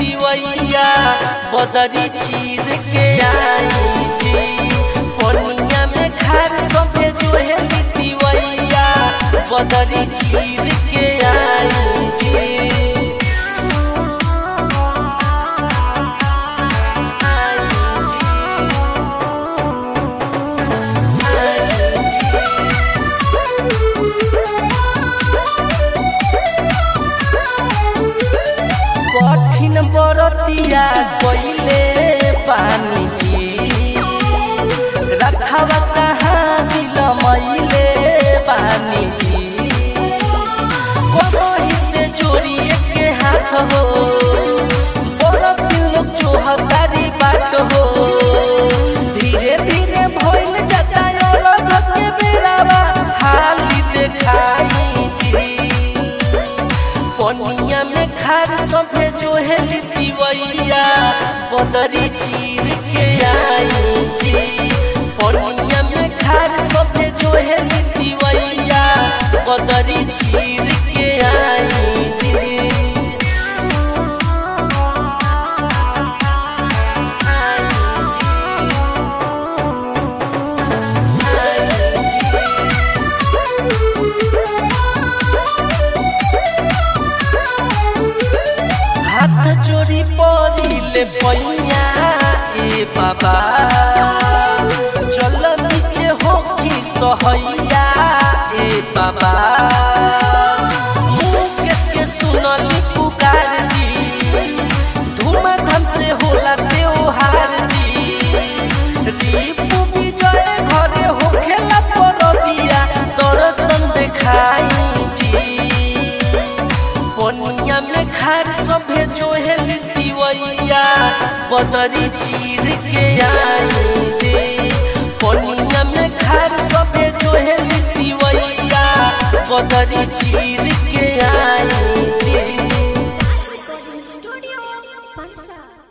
तिवैया बदरी चीर के आई जी पनिया में खार सभे जो है तिवैया बदरी चीर के आई जी। कठिन बरतिया कोइले पानी जी रखवा कहाँ बिलमैले पानी जी कोई से जोड़िए के हाथ हो बड़ा दिल लोग चोहतारी बाट हो धीरे धीरे भइल जाता अलग के बेरावा हाली देखाई जी पनिया में खार सभे जो है तिवैया बदरी चीर के आई जी पनिया में खार सभे जो है तिवैया बदरी चीर के आई जी। हाथ जोड़ी पड़िले पैया ए बाबा चल नीचे होखी सहैया ए बाबा मुकेश के सुनली पुकार जी धूमधाम से होला त्योहार जी रिपु विजय घरे होखेला परबिया दर्शन देखाई जी पनिया में खार सभे जो है तिवैया बदरी चीर के आई जी पनिया में खार सभे जो है तिवैया बदरी चीर के आई जी। स्टूडियो